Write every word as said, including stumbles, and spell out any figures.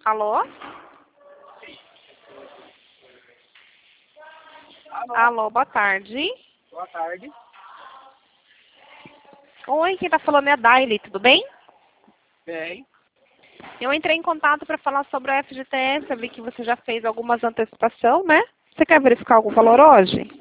Alô? Alô, Alô, boa tarde. boa tarde. Oi, quem tá falando é a Daily, tudo bem? Bem, Eu entrei em contato para falar sobre a F G T S, eu vi que você já fez algumas antecipação, né? Você quer verificar algum valor hoje?